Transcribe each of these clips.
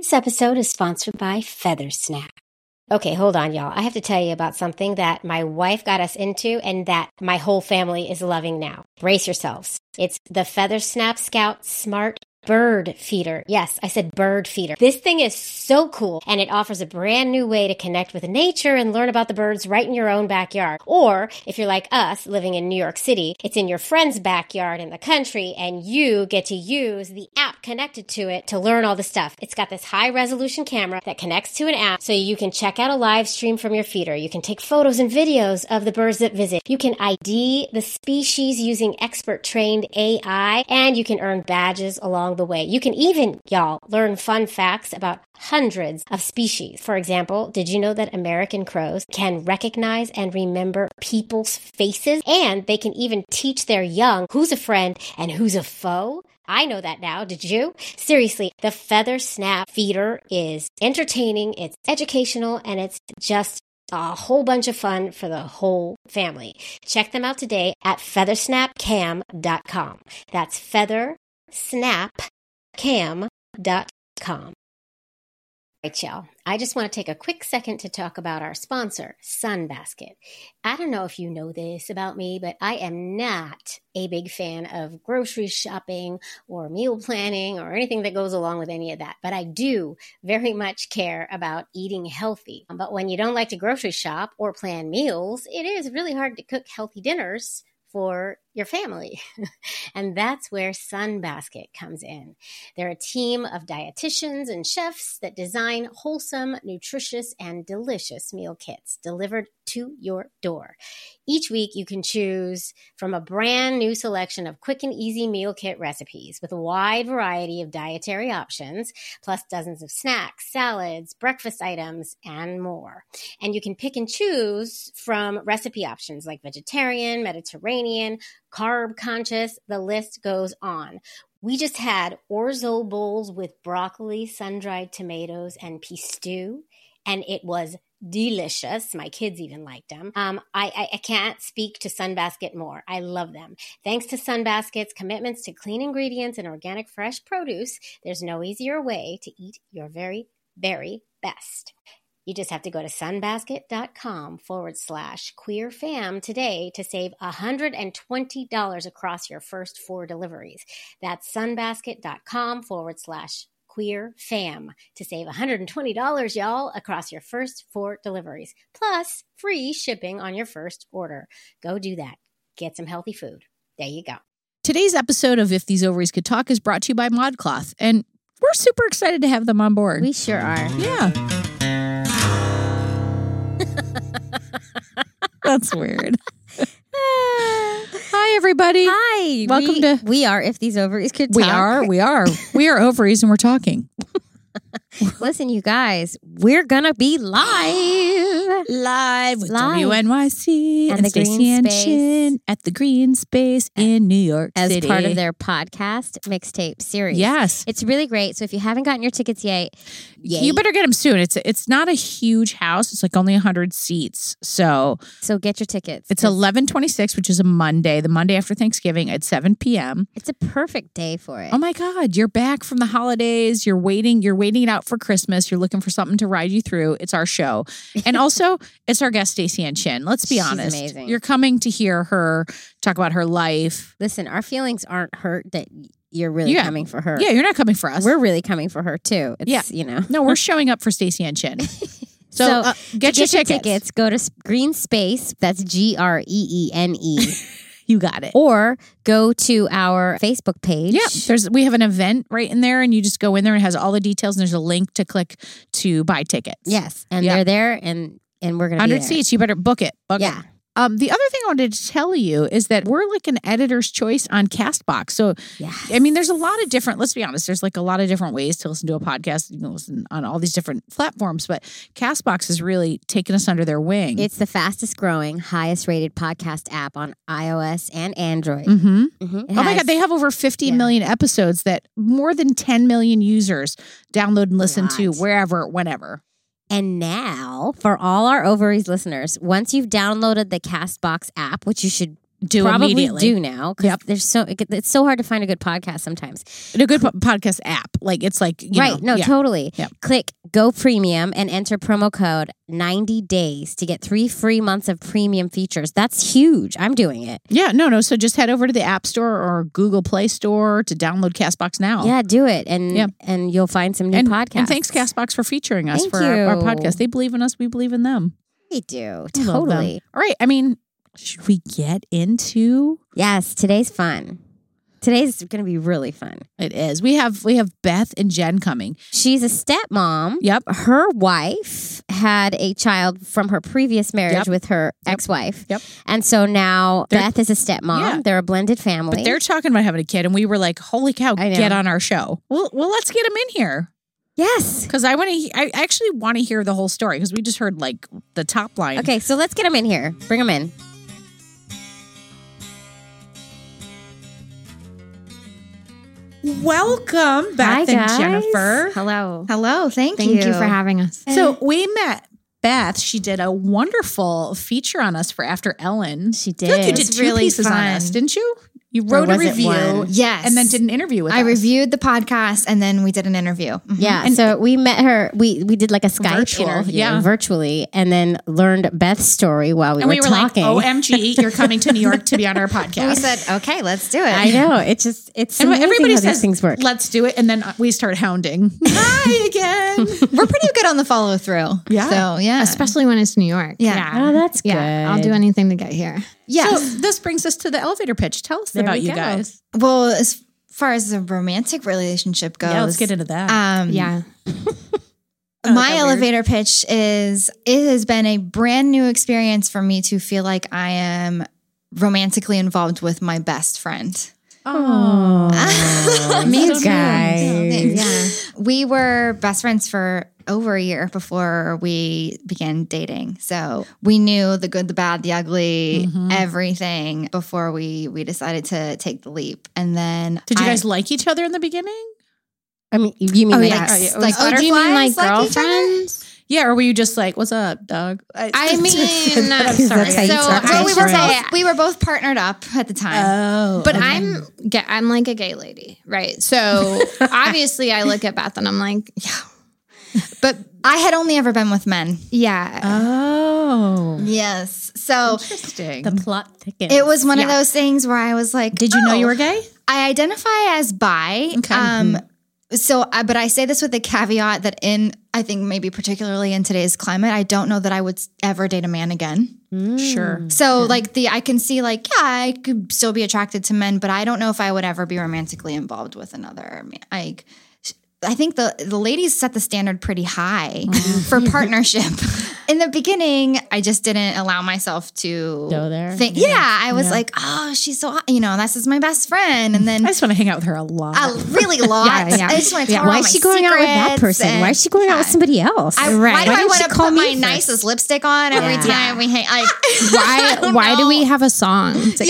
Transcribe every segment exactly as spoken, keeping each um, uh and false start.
This episode is sponsored by Feathersnap. Okay, hold on, y'all. I have to tell you about something that my wife got us into and that my whole family is loving now. Brace yourselves. It's the Feathersnap Scout Smart Bird Feeder. Yes, I said bird feeder. This thing is so cool, and it offers a brand new way to connect with nature and learn about the birds right in your own backyard. Or, if you're like us, living in New York City, it's in your friend's backyard in the country, and you get to use the app connected to it to learn all the stuff. It's got this high-resolution camera that connects to an app, so you can check out a live stream from your feeder. You can take photos and videos of the birds that visit. You can I D the species using expert-trained A I, and you can earn badges along the way. You can even, y'all, learn fun facts about hundreds of species. For example, did you know that American crows can recognize and remember people's faces? And they can even teach their young who's a friend and who's a foe? I know that now. Did you? Seriously, the Feathersnap Feeder is entertaining, it's educational, and it's just a whole bunch of fun for the whole family. Check them out today at feathersnap cam dot com. That's feathersnap cam dot com. All right, y'all. I just want to take a quick second to talk about our sponsor, Sunbasket. I don't know if you know this about me, but I am not a big fan of grocery shopping or meal planning or anything that goes along with any of that. But I do very much care about eating healthy. But when you don't like to grocery shop or plan meals, it is really hard to cook healthy dinners for your family. And that's where Sunbasket comes in. They're a team of dietitians and chefs that design wholesome, nutritious, and delicious meal kits delivered to your door. Each week, you can choose from a brand new selection of quick and easy meal kit recipes with a wide variety of dietary options, plus dozens of snacks, salads, breakfast items, and more. And you can pick and choose from recipe options like vegetarian, Mediterranean, carb conscious, the list goes on. We just had orzo bowls with broccoli, sun-dried tomatoes, and peas stew, and it was delicious. My kids even liked them. Um, I, I, I can't speak to Sunbasket more. I love them. Thanks to Sunbasket's commitments to clean ingredients and organic fresh produce, there's no easier way to eat your very, very best. You just have to go to sunbasket.com forward slash queer fam today to save one hundred twenty dollars across your first four deliveries. That's sunbasket.com forward slash queer fam to save one hundred twenty dollars, y'all, across your first four deliveries. Plus free shipping on your first order. Go do that. Get some healthy food. There you go. Today's episode of If These Ovaries Could Talk is brought to you by ModCloth, and we're super excited to have them on board. We sure are. Yeah. That's weird. Hi, everybody. Hi. Welcome we, to... We are If These Ovaries Could Talk. We are. We are. We are ovaries and we're talking. Listen, you guys, we're going to be live. Live with Live. W N Y C And and the Stacey Green and Space. Chin at the Green Space in New York As City. part of their podcast mixtape series. Yes. It's really great. So if you haven't gotten your tickets yet, yay. You better get them soon. It's it's not a huge house. It's like only one hundred seats. So So get your tickets. it's eleven twenty-six, which is a Monday, the Monday after Thanksgiving at seven p.m. It's a perfect day for it. Oh my God, you're back from the holidays. You're waiting. You're waiting it out for Christmas. You're looking for something to ride you through. It's our show. And also, it's our guest, Stacey Ann Chin. Let's be She's honest. amazing. You're coming to hear her talk about her life. Listen, our feelings aren't hurt that you're really Yeah. coming for her. Yeah, you're not coming for us. We're really coming for her too. It's, Yeah. you know. No, we're showing up for Stacey Ann Chin. So, So, uh, get, to your, get your tickets. tickets. Go to Green Space. That's G R E E N E. You got it. Or go to our Facebook page. Yeah, there's we have an event right in there, and you just go in there and it has all the details. And there's a link to click to buy tickets. Yes, and Yeah. they're there, and and we're gonna one be hundred there. seats. You better book it. Book Yeah. it. Um, the other thing I wanted to tell you is that we're like an editor's choice on CastBox. So, Yes. I mean, there's a lot of different, let's be honest, there's like a lot of different ways to listen to a podcast. You can listen on all these different platforms, but CastBox has really taken us under their wing. It's the fastest growing, highest rated podcast app on iOS and Android. Mm-hmm. Mhm. It Oh my has- God, they have over fifty yeah. million episodes that more than ten million users download and listen to lot. wherever, whenever. And now, for all our Ovaries listeners, once you've downloaded the CastBox app, which you should do probably immediately. do now. 'Cause Yep. there's so it, it's so hard to find a good podcast sometimes. A good po- podcast app. Like it's like, you right? know, no, yeah. totally. Yep. Click Go Premium and enter promo code ninety days to get three free months of premium features. That's huge. I'm doing it. Yeah, no, no. So just head over to the App Store or Google Play Store to download CastBox now. Yeah, do it, and Yeah. and you'll find some new and, podcasts. and thanks CastBox for featuring us Thank for our, our you. podcast. They believe in us. We believe in them. We do We love them. totally. All right. I mean, should we get into Yes, today's fun. Today's going to be really fun. it? Is we have we have Beth and Jen coming. She's a stepmom. Yep. Her wife had a child from her previous marriage Yep. with her ex-wife. Yep. And so now They're- Beth is a stepmom. Yeah. They're a blended family. But they're talking about having a kid, and we were like, "Holy cow, I know. get on our show!" Well, well, let's get them in here yes. because I want to. I actually want to hear the whole story because we just heard like the top line. Okay, so let's get them in here. Bring them in. Welcome, Beth Hi, and guys. Jennifer. Hello. Hello, thank, Thank you. for having us. So we met Beth. She did a wonderful feature on us for After Ellen. She I feel like you did. did It's two really pieces on fun. us, didn't you? You wrote a was it review, one? Yes. and then did an interview with I us. reviewed the podcast and then we did an interview. Mhm. Yeah, And- so we met her. We we did like a Skype Virtual, interview yeah. virtually, and then learned Beth's story while we and were we were talking. like, "O M G, you're coming to New York to be on our podcast." We said, okay, let's do it. I know. It's just it's and amazing everybody how says, these things work. "Let's do it," and then we start hounding. Hi again. We're pretty good on the follow through. Yeah. So, yeah. Especially when it's New York. Yeah. Oh, that's Yeah. good. I'll do anything to get here. Yes. So this brings us to the elevator pitch. Tell us There about we you go. guys. well, as far as the romantic relationship goes, Yeah, let's get into that. um, Yeah. Oh, my that weird. elevator pitch is it has been a brand new experience for me to feel like I am romantically involved with my best friend. Oh, Me you too. guys. Yeah. We were best friends for over a year before we began dating. So we knew the good, the bad, the ugly, Mhm. everything before we we decided to take the leap. And then Did you I- guys like each other in the beginning? I mean, you mean Oh, like, yeah. Oh, yeah. like Oh, do you mean like butterflies like each other? girlfriends? Yeah, or were you just like, "What's up, dog?" I mean, I'm sorry. That's how you So talk to well, your we were friends. both we were both partnered up at the time. Oh, But okay. I'm ga- I'm like a gay lady, right? So obviously I look at Beth and I'm like, yeah, But I had only ever been with men. yeah. Oh, Yes. So interesting. the plot thickens. it was one of Yeah. those things where I was like, Did you know oh, you were gay? I identify as bi. Okay. Um, so, I, but I say this with the caveat that in, I think maybe particularly in today's climate, I don't know that I would ever date a man again. Sure. So, like the, I can see like, yeah, I could still be attracted to men, but I don't know if I would ever be romantically involved with another man. Like, I think the the ladies set the standard pretty high for partnership. In the beginning, I just didn't allow myself to Go there? Think, yeah. I was like, oh, she's so hot. You know, this is my best friend. And then I just want to hang out with her a lot. a really lot. Yeah, yeah. I just want to Yeah. tell her Why all is my she going out with that secrets person? Why is she going out with yeah. somebody else? I, Right. Why do Why I didn't want she to call put me my first? nicest lipstick on every Yeah. time we hang? Like, Why why do we have a song together?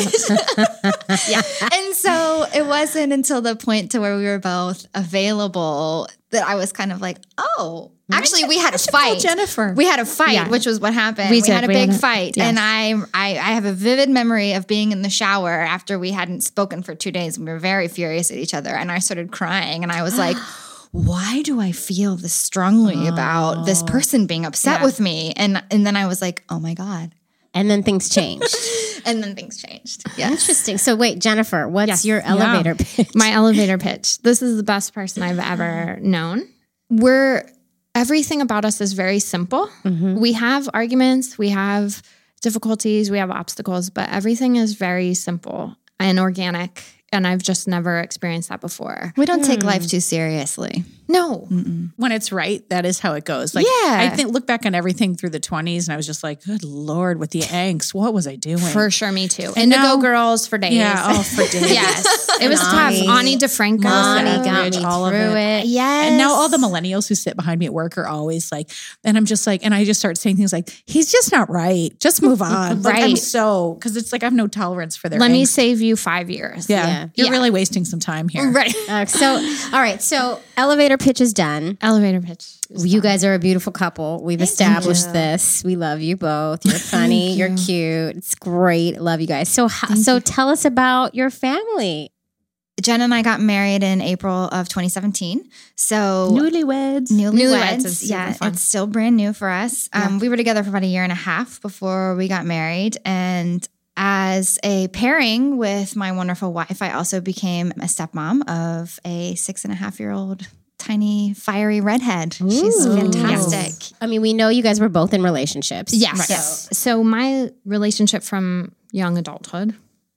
Yeah. yeah. And so it wasn't until the point to where we were both available that I was kind of like, oh, actually, we had a should call fight. Jennifer. We had a fight, Yeah. which was what happened. We We, did. had a We big had a- fight, yes. and I, I, I have a vivid memory of being in the shower after we hadn't spoken for two days. We were very furious at each other, and I started crying, and I was like, why do I feel this strongly about this person being upset Yeah. with me? And and then I was like, oh my God. And then things changed. And then things changed. Yes. Interesting. So wait, Jennifer, what's Yes. your Yeah. elevator pitch? My elevator pitch. This is the best person I've ever known. We're everything about us is very simple. We have arguments, we have difficulties, we have obstacles, but everything is very simple and organic. And I've just never experienced that before. We don't take life too seriously. No. when it's right, that is how it goes. Like, Yeah. I think look back on everything through the twenties, and I was just like, "Good Lord, with the angst, what was I doing?" For sure, me too. And Indigo now- Girls for days. yeah, oh, for days. Yes. It was tough. Ani. Ani DeFranco. Money Yeah. got Rich, me all of through it. it. Yes. And now all the millennials who sit behind me at work are always like, and I'm just like, and I just start saying things like, "He's just not right. Just move on." Like, I'm Right. so because it's like I have no tolerance for their. Let me angst. save you five years. Yeah. Yeah. You're Yeah. really wasting some time here. Right. Uh, so, all right. So, elevator pitch is done. Elevator pitch. You guys are a beautiful couple. We've established this. We love you both. You're funny. You're cute. It's great. Love you guys. So, ho- so tell us about your family. Jen and I got married in April of twenty seventeen. So Newlyweds. newlyweds, Newlyweds is super yeah, fun. it's still brand new for us. Um, we were together for about a year and a half before we got married. And as a pairing with my wonderful wife, I also became a stepmom of a six and a half year old tiny fiery redhead. She's Ooh. fantastic. I mean, we know you guys were both in relationships. Yes. So- Yes. So my relationship from young adulthood,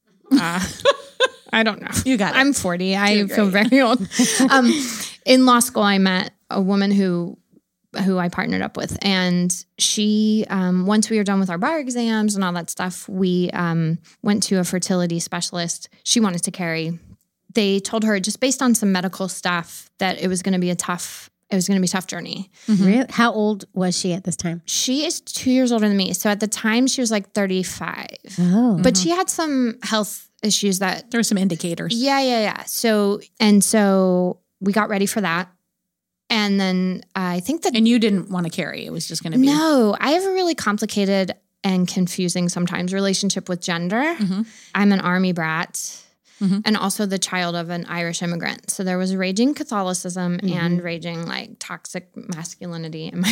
uh, I don't know. You got it. I'm forty. I feel very old. Um, in law school, I met a woman who who I partnered up with, and she um, once we were done with our bar exams and all that stuff, we um, went to a fertility specialist. She wanted to carry. They told her just based on some medical stuff that it was going to be a tough. It was going to be a tough journey. Really? How old was she at this time? She is two years older than me, so at the time she was like thirty-five, Oh. but she had some health issues that There are some indicators. Yeah, yeah, yeah. So, and so we got ready for that. And then I think that, And you didn't want to carry. It was just going to be. no, I have a really complicated and confusing sometimes relationship with gender. Mhm. I'm an army brat Mhm. and also the child of an Irish immigrant. So there was raging Catholicism and raging like toxic masculinity in my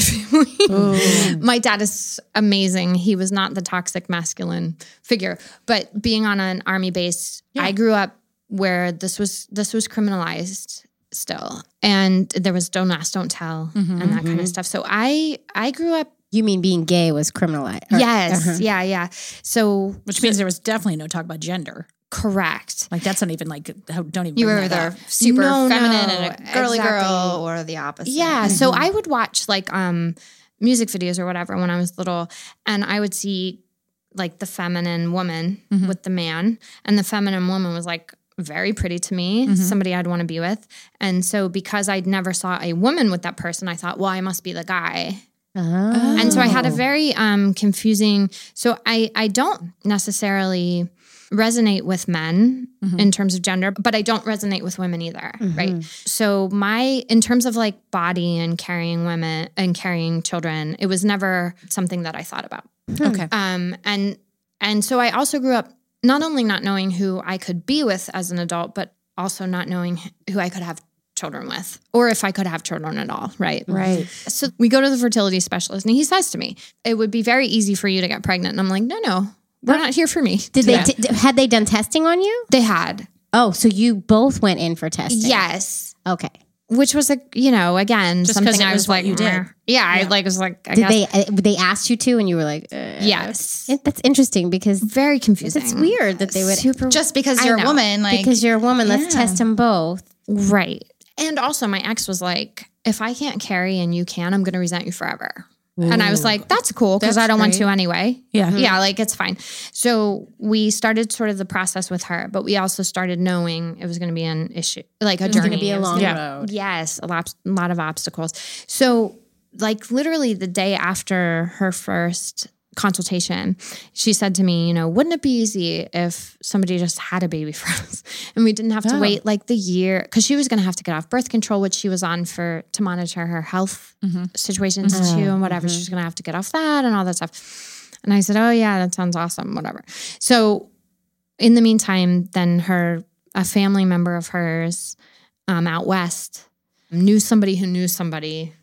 family. My dad is amazing. He was not the toxic masculine figure, but being on an army base, Yeah. I grew up where this was this was criminalized still, and there was don't ask, don't tell, and that kind of stuff. So I I grew up. You mean being gay was criminalized? Or- Yes, uh-huh. yeah, yeah. So Which means there was definitely no talk about gender. correct. Like that's not even like, how- don't even You bring were that either up. super No, feminine no, and a girly exactly. girl or the opposite. Yeah. So I would watch like um music videos or whatever when I was little, and I would see like the feminine woman Mhm. with the man, and the feminine woman was like very pretty to me, Mhm. somebody I'd want to be with. And so because I never saw a woman with that person, I thought, well, I must be the guy. Oh. And so I had a Oh. very um, confusing. So I I don't necessarily resonate with men Mhm. in terms of gender, but I don't resonate with women either, Mhm. right? So my in terms of like body and carrying women and carrying children, it was never something that I thought about. Okay. Um, and and so I also grew up not only not knowing who I could be with as an adult, but also not knowing who I could have children with, or if I could have children at all, right? Right. So we go to the fertility specialist, and he says to me, "It would be very easy for you to get pregnant." And I'm like, "No, no, we're not here for me." Did they? Yeah. Did, had they done testing on you? They had, Oh, so you both went in for testing? yes, Okay. which was a you know again Just 'cause something it I was was what like, you did. "Meh." Yeah, I Yeah. like was like, I Did guess, they? Uh, they asked you to, and you were like, uh, yes, It, that's interesting because very confusing. it's weird that they would super Just because I you're a know. woman, like because you're a woman. Let's Yeah. test them both. right. And also, my ex was like, "If I can't carry and you can, I'm going to resent you forever." And I was like, "That's cool because That's I don't want great. to anyway." Yeah. Yeah, like it's fine. So we started sort of the process with her, but we also started knowing it was going to be an issue, like a It's journey. going to be a It was long gonna- Yeah. road. Yes, a lot, a lot of obstacles. So, like, literally the day after her first consultation, she said to me, you know, wouldn't it be easy if somebody just had a baby for us and we didn't have to Oh. wait like the year? Because she was going to have to get off birth control, which she was on for to monitor her health Mhm. situations Mhm. too and whatever. She was going to have to get off that and all that stuff. And I said, oh, yeah, that sounds awesome, whatever. So, in the meantime, then her, a family member of hers um, out west knew somebody who knew somebody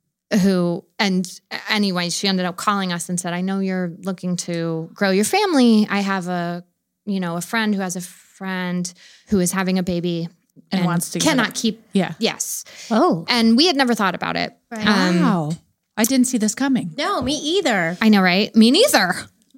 who, and anyway, she ended up calling us and said, I know you're looking to grow your family. I have a, you know, a friend who has a friend who is having a baby And wants to get cannot it. keep, Yeah. yes. Oh, And we had never thought about it. Um, Wow. I didn't see this coming. no, me either. I know, right? Me neither.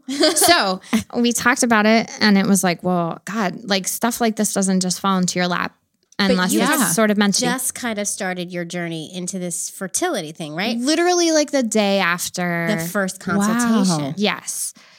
So we talked about it and it was like, well, God, like stuff like this doesn't just fall into your lap unless you it's have sort of meant to be. Just kind of started your journey into this fertility thing, right? Literally like the day after The first consultation. Wow. Yes.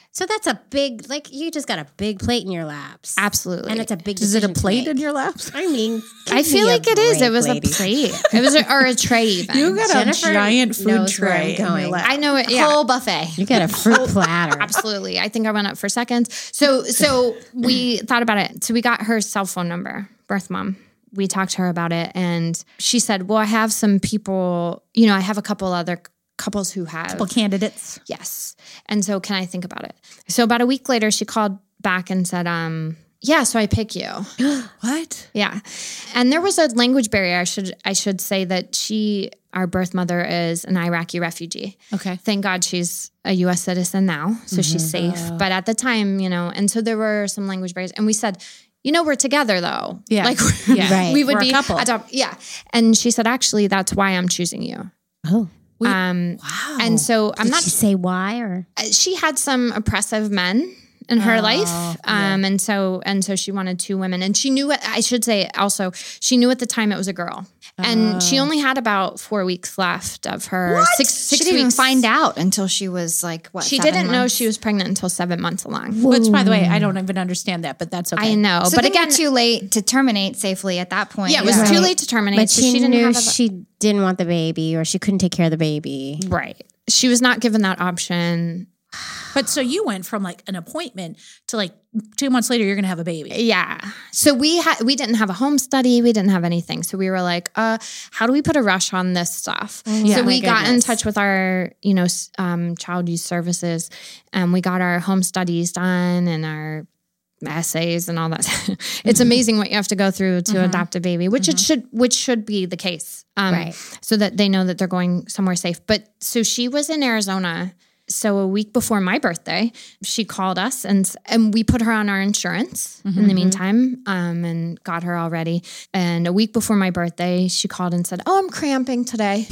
So that's a big, like, you just got a big plate in your laps. Absolutely. And it's a big Is it a decision to plate make. in your laps? I mean, I give feel me a like it is. break, It was lady. a plate. It was a, or a tray even. You got Jennifer a giant food knows where I'm tray in your going. lap. I know it. Yeah. Whole buffet. You got a fruit platter. Absolutely. I think I went up for seconds. So so we thought about it. So we got her cell phone number, birth mom. We talked to her about it and she said, well, I have some people, you know, I have a couple other couples who have. Couple candidates. Yes. And so can I think about it? So about a week later, she called back and said, um, yeah, so I pick you. What? Yeah. And there was a language barrier. I should I should say that she, our birth mother, is an Iraqi refugee. Okay. Thank God she's a U S citizen now, so she's safe. But at the time, you know, and so there were some language barriers. And we said, you know, we're together though. Yeah. Like Yeah. Right. we would We're a be couple. adopt- yeah. And she said, actually, that's why I'm choosing you. Oh. Um, Wow. and so I'm Did not she say why or? she had some oppressive men in her Oh, life. yeah. Um, and so, and so she wanted two women and she knew it, I should say also, she knew at the time it was a girl and she only had about four weeks left of her six, She six didn't even weeks. find out until she was like, what? She seven didn't know months? she was pregnant until seven months along. Which, by the way, I don't even understand that, but that's okay. I know. So but then again, you're too late to terminate safely at that point. yeah, it was Right. too late to terminate. But so she, she didn't knew have a, she didn't want the baby or she couldn't take care of the baby. right. She was not given that option. But so you went from like an appointment to like two months later, you're going to have a baby. Yeah. So we had we didn't have a home study. We didn't have anything. So we were like, uh, how do we put a rush on this stuff? Yeah. So Oh we my got in goodness. touch with our, you know, s- um, child youth services, and we got our home studies done and our essays and all that. It's amazing what you have to go through to adopt a baby, which it should which should be the case. Um, Right. So that they know that they're going somewhere safe. But so she was in Arizona. So a week before my birthday, she called us and and we put her on our insurance in the meantime um, and got her all ready. And a week before my birthday, she called and said, "Oh, I'm cramping today."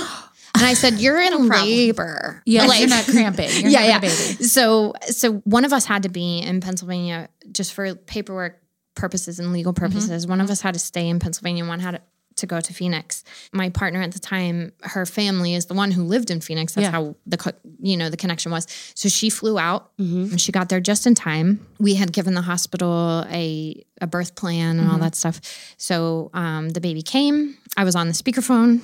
And I said, "You're in labor." Yeah, Like- you're not cramping. You're yeah, having yeah. a baby. So, so one of us had to be in Pennsylvania just for paperwork purposes and legal purposes. One of us had to stay in Pennsylvania. One had to go to Phoenix. My partner at the time, her family is the one who lived in Phoenix. That's Yeah. how the co- you know the connection was. So she flew out. And she got there just in time. We had given the hospital a a birth plan and all that stuff. So um, the baby came. I was on the speakerphone.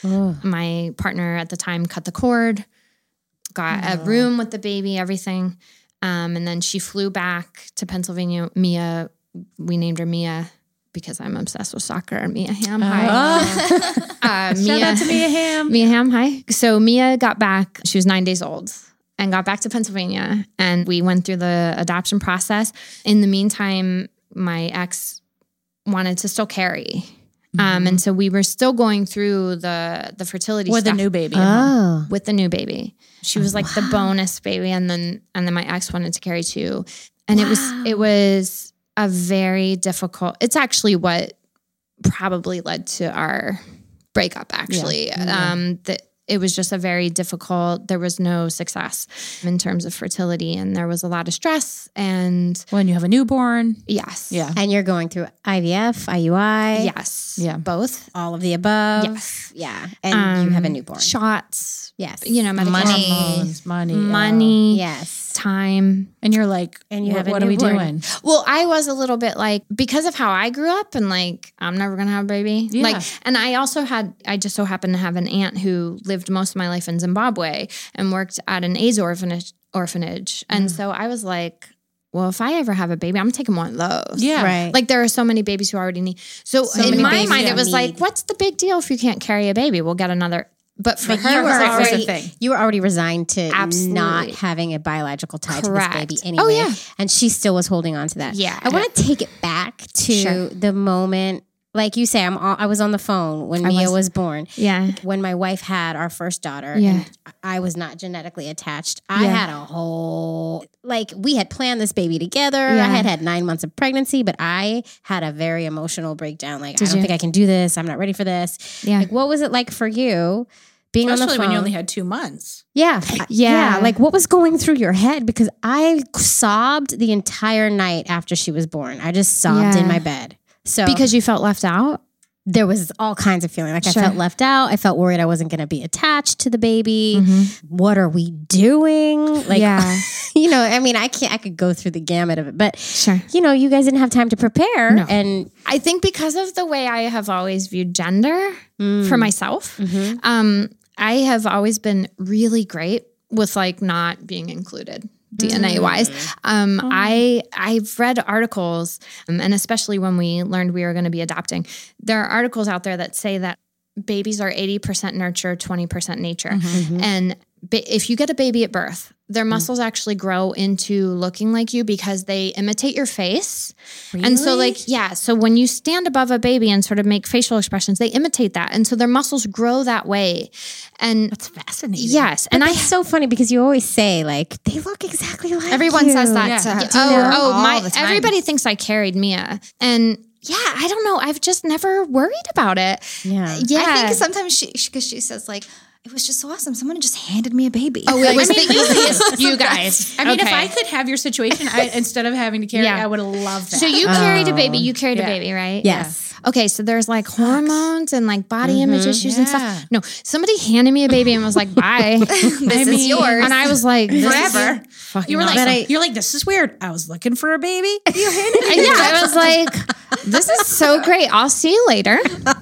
My partner at the time cut the cord, got a room with the baby, everything. Um, and then she flew back to Pennsylvania. Mia, we named her Mia because I'm obsessed with soccer. Mia Ham, hi. Uh, Shout Mia, out to Mia Ham. Mia Ham, hi. So Mia got back, she was nine days old and got back to Pennsylvania. And we went through the adoption process. In the meantime, my ex wanted to still carry. Um, and so we were still going through the the fertility With a stuff new baby. Oh. with the new baby. She was like the bonus baby, and then and then my ex wanted to carry too, and it was it was a very difficult. It's actually what probably led to our breakup. Actually, um, that it was just a very difficult. There was no success in terms of fertility, and there was a lot of stress. And When you have a newborn. yes, Yeah. And you're going through I V F, I U I, yes, Yeah. both. all of the above. Yes. Yeah. And you have a newborn. Shots, Yes. you know, medication, Money. Hormones, money. yeah. money, Yes. time. And you're like, And you what, have a what are we newborn. doing? Well, I was a little bit like, because of how I grew up and like, I'm never going to have a baby. Yeah. Like, and I also had, I just so happened to have an aunt who lived most of my life in Zimbabwe and worked at an AIDS orphanage. orphanage. And so I was like, well, if I ever have a baby, I'm taking one of those. Yeah. Right. Like there are so many babies who already need. So, So in many my babies mind, that it was need- like, what's the big deal if you can't carry a baby? We'll get another. But for But her, you it were was like, already- already, thing. you were already resigned to Absolutely. not having a biological tie Correct. to this baby Oh, anyway. yeah. And she still was holding on to that. Yeah. I want to take it back to Sure. the moment, like you say, I'm all, I was on the phone when I Mia was. was born. yeah. When my wife had our first daughter, Yeah. and I was not genetically attached. I Yeah. had a whole, like, we had planned this baby together. Yeah. I had had nine months of pregnancy, but I had a very emotional breakdown. Like, Did I don't you? think I can do this. I'm not ready for this. Yeah. Like, what was it like for you being on the Especially phone? when you only had two months. Yeah. Yeah. Like, what was going through your head? Because I sobbed the entire night after she was born. I just sobbed Yeah. in my bed. So, Because you felt left out? there was all kinds of feeling. Like Sure. I felt left out. I felt worried I wasn't going to be attached to the baby. Mm-hmm. What are we doing? Like, Yeah. you know, I mean, I can't, I could go through the gamut of it, but Sure. you know, you guys didn't have time to prepare. No. And I think because of the way I have always viewed gender Mm. for myself, Mhm. um, I have always been really great with like not being included D N A wise. Um, I I've read articles, um, and especially when we learned we were going to be adopting, there are articles out there that say that babies are eighty percent nurture, twenty percent nature, and ba- if you get a baby at birth, their muscles actually grow into looking like you because they imitate your face. And so like, yeah, so when you stand above a baby and sort of make facial expressions, they imitate that. And so their muscles grow that way. And That's fascinating. yes. and And I, it's so funny because you always say like, they look exactly like Everyone you. says that Yeah. to, Yeah. to oh, her oh, all my, the time. everybody thinks I carried Mia. And yeah, I don't know. I've just never worried about it. Yeah. Yeah. I think sometimes she, because she says like, it was just so awesome. Someone just handed me a baby. Oh, it was I mean, the easiest, you guys. I mean, if Okay. I could have your situation, I, instead of having to carry, Yeah. I would have loved that. So you carried a baby. You carried Yeah. a baby, right? Yes. Okay, so there's like hormones and like body image issues and Yeah. stuff. No, somebody handed me a baby and was like, "Bye, this is mean, yours. and I was like, this is Forever. fucking You were like, awesome. I- you're like, this is weird. I was looking for a baby. You handed me. And yeah, I was like, this is so great. I'll see you later.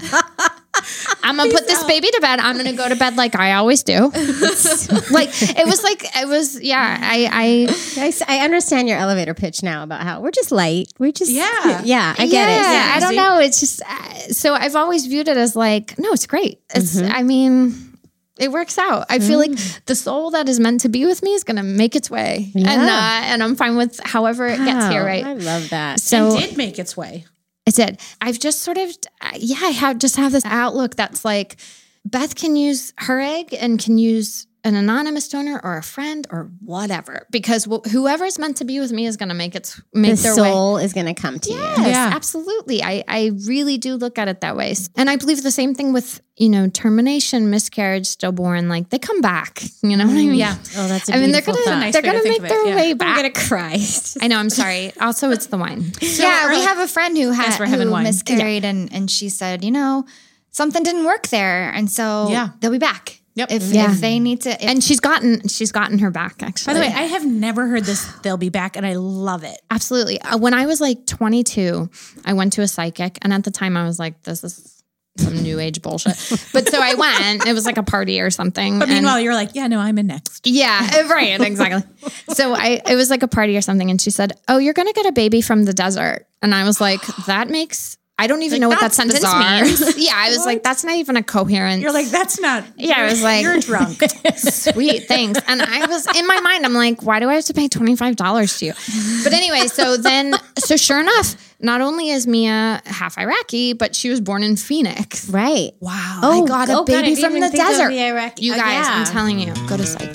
I'm gonna put this baby to bed. I'm gonna go to bed like I always do. Like it was like it was yeah. I I I, s- I understand your elevator pitch now about how we're just light. We're just Yeah. yeah. I get yeah, it. Yeah, I don't see? know. It's just uh, so I've always viewed it as like no, it's great. It's I mean. It works out. I feel like the soul that is meant to be with me is going to make its way, Yeah. and uh, and I'm fine with however it gets here. Wow, Right. I love that. So And did make its way. it did. I've just sort of, yeah, I have just have this outlook that's like Beth can use her egg and can use an anonymous donor or a friend or whatever, because wh- whoever's meant to be with me is going to make its make the their way. soul is going to come to Yes, you. Yeah. absolutely. I, I really do look at it that way. And I believe the same thing with, you know, termination, miscarriage, stillborn, like they come back. You know what I mean? Yeah. Oh, that's a I mean, they're beautiful gonna thought. nice they're way to gonna think make of it, their yeah. way I'm back. gonna cry. It's just- I know. I'm sorry. Also, it's the wine. yeah, we early- have a friend who had Yes, we're having who wine. miscarried, and and she said, you know, something didn't work there, and so Yeah. they'll be back. Yep. If, Yeah. if they need to, if, And she's gotten she's gotten her back. Actually, By the way, I have never heard this. They'll be back, and I love it. absolutely. Uh, when I was like twenty-two, I went to a psychic, and at the time, I was like, "This is some new age bullshit." But so I went. It was like a party or something. But and- meanwhile, you're like, yeah, no, I'm in next. yeah, right, exactly. So I, it was like a party or something, and she said, "Oh, you're gonna get a baby from the desert," and I was like, "That makes." I don't even Like, know what that that's sentence bizarre. means. Yeah, I was like, that's not even a coherent. You're like, that's not. Yeah, I was like- you're drunk. Sweet, thanks. And I was in my mind, I'm like, why do I have to pay twenty-five dollars to you? But anyway, so then, so sure enough, not only is Mia half Iraqi, but she was born in Phoenix. right. Wow. I got a oh, God, I baby didn't from even the think of desert. the Iraqi- You oh, guys, yeah. I'm telling you, go to psychic.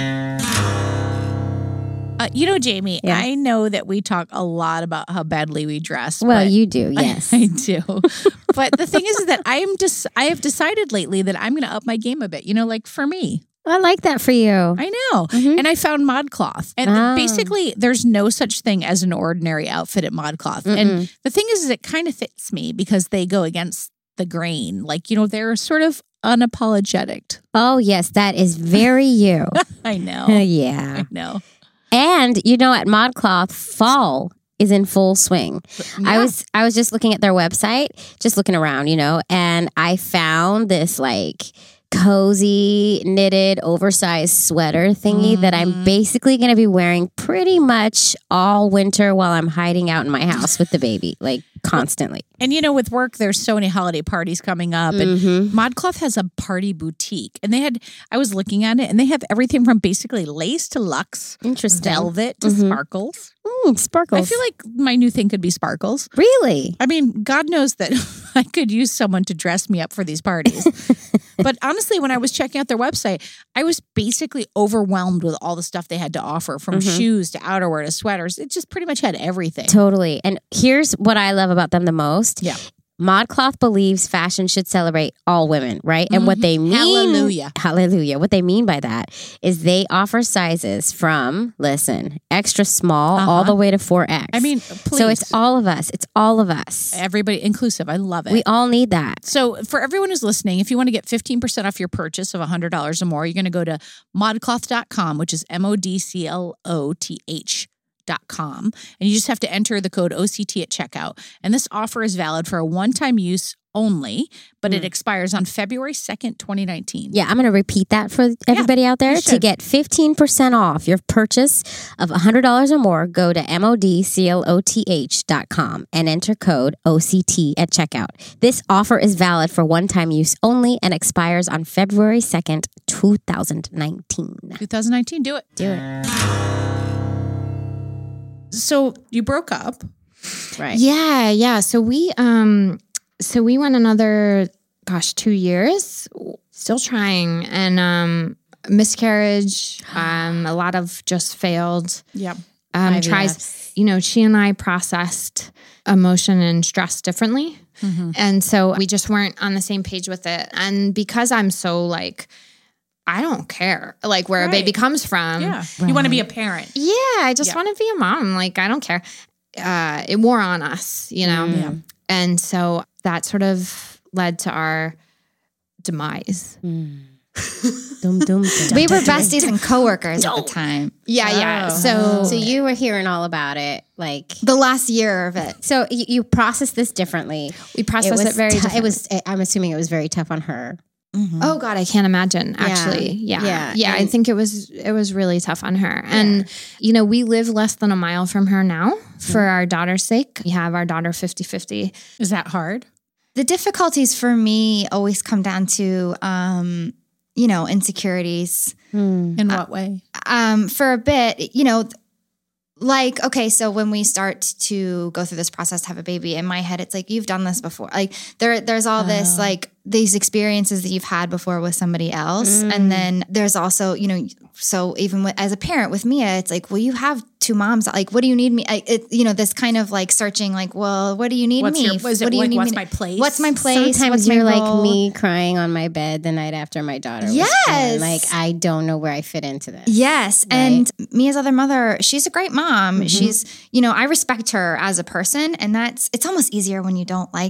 Uh, you know, Jamie, Yeah. I know that we talk a lot about how badly we dress. Well, but you do, yes. I do. But the thing is, is that I am just, I have decided lately that I'm going to up my game a bit. You know, like for me, I like that for you. I know. Mhm. And I found ModCloth. And Ah. basically, there's no such thing as an ordinary outfit at ModCloth. And the thing is, is it kind of fits me because they go against the grain. Like, you know, they're sort of unapologetic. Oh, yes, that is very you. I know. Uh, yeah. I know. And you know, at ModCloth, fall is in full swing. I Yeah. was I was just looking at their website, just looking around, you know, and I found this like cozy knitted oversized sweater thingy that I'm basically going to be wearing pretty much all winter while I'm hiding out in my house with the baby, like constantly. And you know, with work, there's so many holiday parties coming up, and Mm-hmm. ModCloth has a party boutique, and they had. I was looking at it, and they have everything from basically lace to luxe, Interesting. velvet to Mhm. sparkles. Mm, sparkles. I feel like my new thing could be sparkles. Really? I mean, God knows that I could use someone to dress me up for these parties. But honestly, when I was checking out their website, I was basically overwhelmed with all the stuff they had to offer, from Mhm. shoes to outerwear to sweaters. It just pretty much had everything. Totally. And here's what I love about them the most. Yeah. ModCloth believes fashion should celebrate all women, right? And what they mean, Hallelujah. hallelujah. What they mean by that is they offer sizes from, listen, extra small Uh-huh. all the way to four X. I mean, please. so it's all of us. It's all of us. Everybody inclusive. I love it. We all need that. So for everyone who's listening, if you want to get fifteen percent off your purchase of one hundred dollars or more, you're going to go to modcloth dot com, which is M O D C L O T H dot com. And you just have to enter the code O C T at checkout. And this offer is valid for a one-time use only, but it expires on February second, twenty nineteen. Yeah, I'm going to repeat that for everybody out there. you To should. get fifteen percent off your purchase of one hundred dollars or more, go to M O D C L O T H dot com and enter code O C T at checkout. This offer is valid for one-time use only and expires on February second, twenty nineteen. twenty nineteen, do it. Do it. So you broke up. Right. Yeah, yeah. So we um so we went another gosh, two years, still trying, and um miscarriage, um a lot of just failed Yep. um I V Fs. tries, you know, she and I processed emotion and stress differently. Mm-hmm. And so we just weren't on the same page with it. And because I'm so like I don't care like where a baby Right. comes from. Yeah. You want to be a parent. Yeah, I just Yeah. want to be a mom. Like, I don't care. Uh, it wore on us, you know? Yeah. And so that sort of led to our demise. Dum, dum, dum. We were besties and coworkers at the time. Yeah, yeah. Oh. So, So you were hearing all about it, like. The last year of it. So you, you processed this differently. we processed it, very tou- differently. It was. I'm assuming it was very tough on her. Oh God, I can't imagine. Actually, yeah, Yeah. yeah. I And- think it was it was really tough on her. And you know, we live less than a mile from her now for our daughter's sake. We have our daughter fifty-fifty. Is that hard? The difficulties for me always come down to, um, you know, insecurities. In what way? Um, for a bit, you know, th- like, okay, so when we start to go through this process, have a baby, in my head, it's like, you've done this before. Like there, there's all this, like these experiences that you've had before with somebody else. And then there's also, you know, so even with, as a parent with Mia, it's like, well, you have two moms. Like, what do you need me? I, it, you know, this kind of like searching, like, well, what do you need What's me? your- was it what do you like, need what's me my to- place? What's my place? Sometimes what's you're my like role? me crying on my bed the night after my daughter was Yes. born. Like, I don't know where I fit into this. Yes. And Mia's other mother, she's a great mom. Mm-hmm. She's, you know, I respect her as a person. And that's, it's almost easier when you don't like,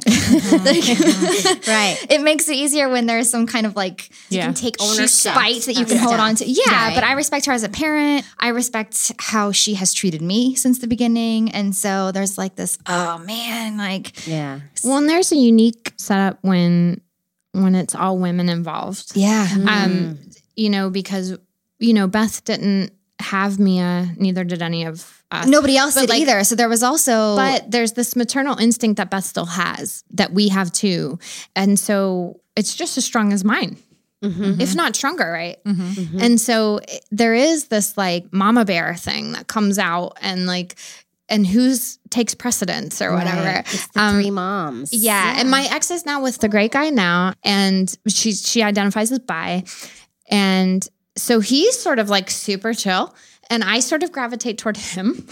Right. it makes it easier when there's some kind of like, Yeah. You can take ownership. spite that you of can hold stuff. on to. Yeah. Right. But I respect her as a parent. I respect how she has treated me since the beginning. And so there's like this, oh man, like, Yeah. Well, and there's a unique setup when when it's all women involved. yeah. Um, you know, because you know Beth didn't have Mia, neither did any of us. Nobody else But, did like- either. So there was also, But there's this maternal instinct that Beth still has that we have too. And so it's just as strong as mine, if not stronger, right? And so it- there is this like mama bear thing that comes out and like, and who's takes precedence or whatever. Right. It's the Um, three moms. Yeah. And my ex is now with the great guy now, and she she identifies as bi. And so he's sort of like super chill. And I sort of gravitate toward him.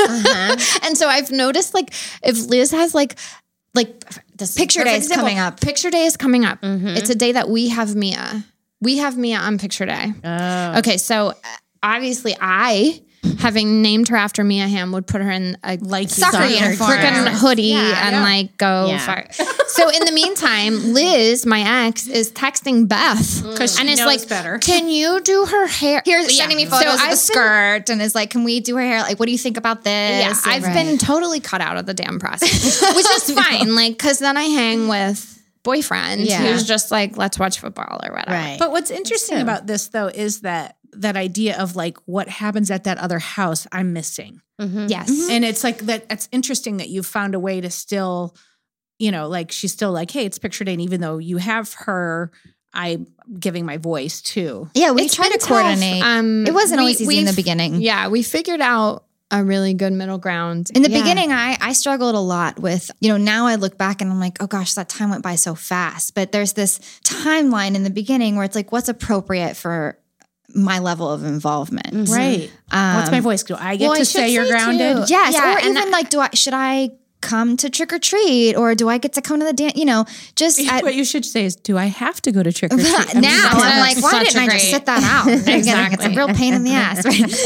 And so I've noticed like if Liz has like like this Picture perfect day is example. coming up. Picture day is coming up. It's a day that we have Mia. We have Mia on picture day. Oh. Okay, so uh, obviously I, having named her after Mia Hamm, would put her in a Like Soccer soccer uniform. freaking hoodie Yeah. and Yeah. like go Yeah. far. So in the meantime, Liz, my ex, is texting Beth Because she and it's knows like, better. "Can you do her hair?" here's Yeah. sending me So photos of I've the been- skirt and is like, can we do her hair? Like, what do you think about this? Yeah, I've Right. been totally cut out of the damn process, which is fine. Like, because then I hang with boyfriend Yeah. who's just like, let's watch football or whatever. Right. But what's interesting true. about this though is that that idea of like what happens at that other house I'm missing. Yes. And it's like that it's interesting that you found a way to still, you know, like she's still like, hey, it's picture day. And even though you have her, I'm giving my voice too. yeah, we It's try to been tough. coordinate. Um, it wasn't we- always easy in the we've- beginning. Yeah, we figured out a really good middle ground. In the Yeah. beginning, I, I struggled a lot with, you know, now I look back and I'm like, oh gosh, that time went by so fast. But there's this timeline in the beginning where it's like, what's appropriate for my level of involvement? Right. Um, What's my voice? Do I get well, I to should say you're say, grounded? too- Yes. Yeah, or and even like, do I, should I come to trick or treat, or do I get to come to the dance? You know, just at, what you should say is, do I have to go to trick or treat? now I'm like, why such didn't a I great- just sit that out? Again, it's a real pain in the ass.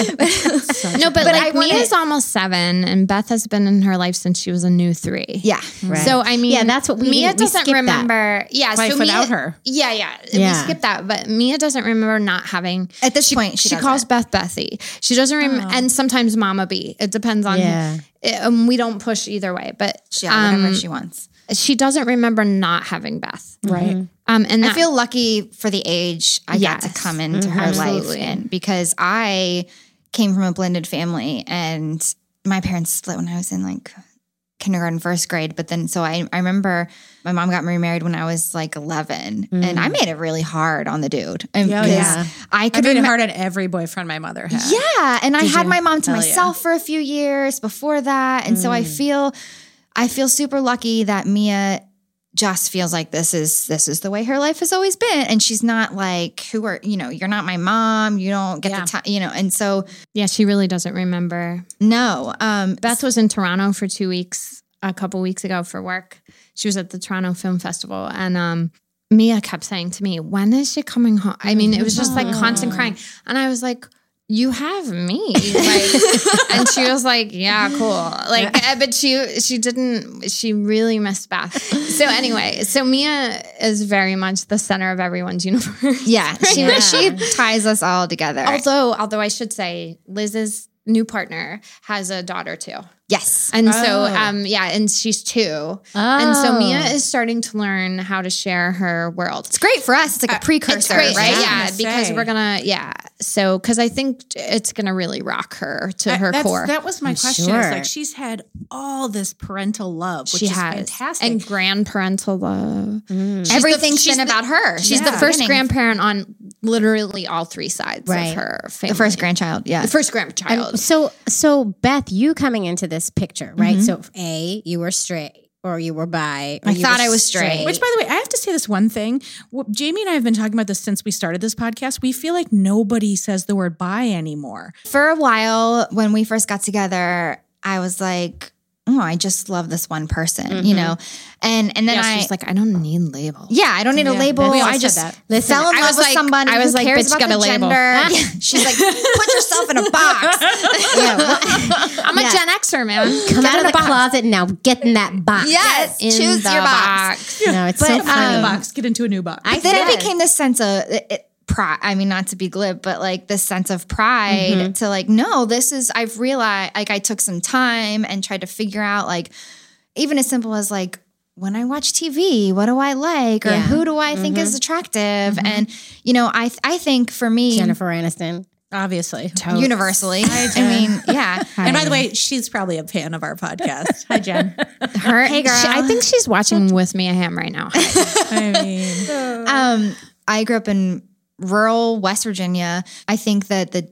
Right? No, but, But like I wanna- Mia's almost seven, and Beth has been in her life since she was a new three. Yeah. Right. So I mean, Yeah, that's what we Mia did. We doesn't skipped that. remember. Yeah, Life so without Mia, her. Yeah, yeah, Yeah. we skipped that. But Mia doesn't remember not having. At this point, she, She doesn't. calls Beth Bethy. She doesn't remember, and sometimes Mama B. It depends on. Yeah. It, um, we don't push either way, but yeah, whatever um, she wants. she doesn't remember not having Beth. Right. Um, and I that, feel lucky for the age I got to Yes. come into her Absolutely. life in, because I came from a blended family, and my parents split when I was in like kindergarten, first grade. But then, so I, I remember my mom got remarried when I was like eleven, and I made it really hard on the dude. And Yeah, because yeah. I I could made it remem- hard on every boyfriend my mother had. Yeah, and I had my mom to Hell yeah. myself for a few years before that, and so I feel, I feel super lucky that Mia just feels like this is this is the way her life has always been, and she's not like, who are you know, you're not my mom, you don't get Yeah. the time, you know, and so yeah, she really doesn't remember. no, um, Beth was in Toronto for two weeks a couple weeks ago for work. She was at the Toronto Film Festival, and um, Mia kept saying to me, "When is she coming home?" I mean, it was just like constant crying, and I was like, "You have me," like, and she was like, "Yeah, cool." Like, uh, but she she didn't. She really missed Beth. So anyway, so Mia is very much the center of everyone's universe. yeah, she Yeah. she ties us all together. Although, although I should say, Liz's new partner has a daughter too. yes, And so, Oh. um, yeah, and she's two. And so Mia is starting to learn how to share her world. it's great for us. It's like a precursor, It's great, right? right? Yeah, I Yeah, was gonna because say. we're gonna, yeah. So, because I think it's gonna really rock her to That- her that's- core. That was my I'm question. sure. It's like she's had all this parental love, which she is has fantastic. and grandparental love. She's the- Everything's she's been the- about her. She's Yeah. the first Beginning. grandparent on literally all three sides Right. of her family. the first grandchild. Yeah, the first grandchild. And so, so Beth, you coming into this picture, right? So, A, you were straight or you were bi. Or I you thought were I was straight. Which, by the way, I have to say this one thing. Wh- Jamie and I have been talking about this since we started this podcast. We feel like nobody says the word bi anymore. For a while, when we first got together, I was like, oh, I just love this one person, you know? And and then yeah, I, she's like, I don't need labels. yeah, I don't need a Yeah, label. we all I said just that. Listen, fell in I love was with like- somebody I was who like, cares bitch, you about got the a label. gender. Yeah. She's like, put yourself in a box. yeah, well, I'm Yeah. a Gen Xer, man. come Get out in of the the box. closet now. Get in that box. Yes, In choose the your box. No, it's But, so um, Out of the funny. box, get into a new box. I Then it said- became this sense of it, it, pride. I mean, not to be glib, but like this sense of pride to like, no, this is, I've realized, like, I took some time and tried to figure out, like, even as simple as like, when I watch T V, what do I like? Or Yeah. who do I think is attractive? And, you know, I I think for me, Jennifer Aniston. Obviously. universally, I mean, yeah. And by the way, she's probably a fan of our podcast. Hi, Jen. Her, Hey, girl. she- I think she's watching with Mia Hamm right now. I mean, Um, I grew up in rural West Virginia. I think that the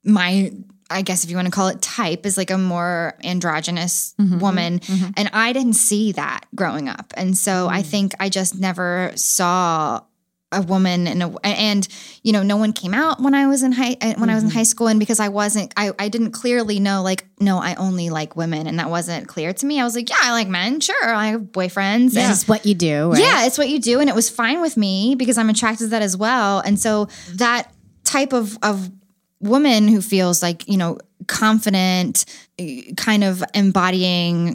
my I guess if you want to call it type is like a more androgynous woman, and I didn't see that growing up, and so I think I just never saw a woman and a, and you know no one came out when I was in high when I was in high school, and because I wasn't I I didn't clearly know like no I only like women, and that wasn't clear to me. I was like, yeah, I like men, sure, I have boyfriends, and This is what you do, right? yeah, it's what you do. And it was fine with me because I'm attracted to that as well. And so that type of, of woman who feels like, you know, confident, eh, kind of embodying